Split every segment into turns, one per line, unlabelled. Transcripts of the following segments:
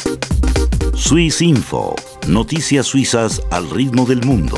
Swissinfo, noticias suizas al ritmo del mundo.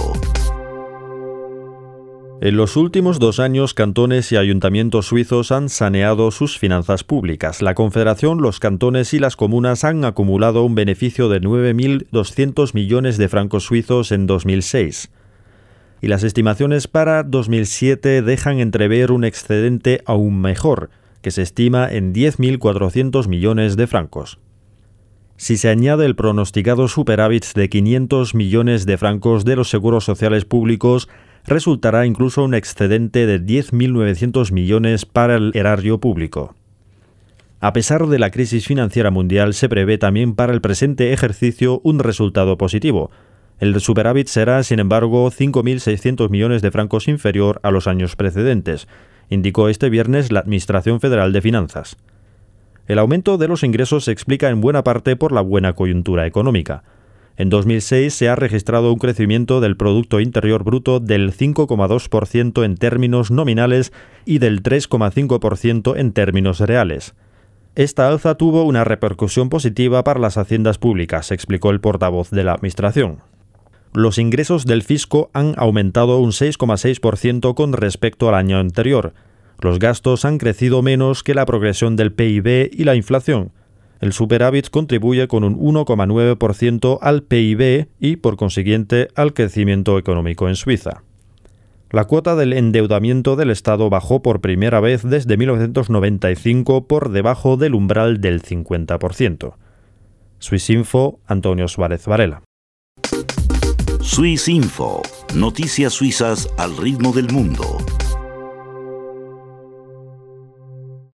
En los últimos 2 años, cantones y ayuntamientos suizos han saneado sus finanzas públicas. La Confederación, los cantones y las comunas han acumulado un beneficio de 9.200 millones de francos suizos en 2006. Y las estimaciones para 2007 dejan entrever un excedente aún mejor, que se estima en 10.400 millones de francos. Si se añade el pronosticado superávit de 500 millones de francos de los seguros sociales públicos, resultará incluso un excedente de 10.900 millones para el erario público. A pesar de la crisis financiera mundial, se prevé también para el presente ejercicio un resultado positivo. El superávit será, sin embargo, 5.600 millones de francos inferior a los años precedentes, indicó este viernes la Administración Federal de Finanzas. El aumento de los ingresos se explica en buena parte por la buena coyuntura económica. En 2006 se ha registrado un crecimiento del Producto Interior Bruto del 5,2% en términos nominales y del 3,5% en términos reales. Esta alza tuvo una repercusión positiva para las haciendas públicas, explicó el portavoz de la Administración. Los ingresos del fisco han aumentado un 6,6% con respecto al año anterior. Los gastos han crecido menos que la progresión del PIB y la inflación. El superávit contribuye con un 1,9% al PIB y, por consiguiente, al crecimiento económico en Suiza. La cuota del endeudamiento del Estado bajó por primera vez desde 1995 por debajo del umbral del 50%. Swissinfo, Antonio Suárez Varela.
Swissinfo, noticias suizas al ritmo del mundo.